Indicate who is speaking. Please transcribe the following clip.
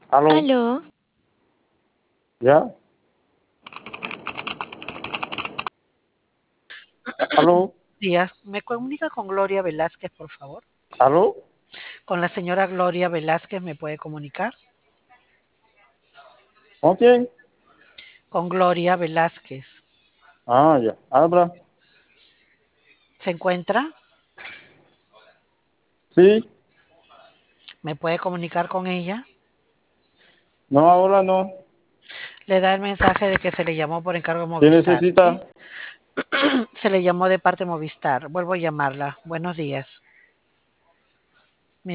Speaker 1: Aló,
Speaker 2: Aló,
Speaker 1: ¿ya? Aló,
Speaker 2: días. ¿Me comunica con Gloria Velázquez, por favor?
Speaker 1: aló,
Speaker 2: Con la señora Gloria Velázquez, ¿me puede comunicar?
Speaker 1: ¿con quién?
Speaker 2: Con Gloria Velázquez.
Speaker 1: Ah, ya, habla.
Speaker 2: ¿Se encuentra?
Speaker 1: Sí,
Speaker 2: ¿Me puede comunicar con ella?
Speaker 1: no, ahora no.
Speaker 2: Le da el mensaje de que se le llamó por encargo de
Speaker 1: ¿Qué
Speaker 2: Movistar, ¿sí?
Speaker 1: necesita?
Speaker 2: Se le llamó de parte de Movistar. Vuelvo a llamarla. Buenos días.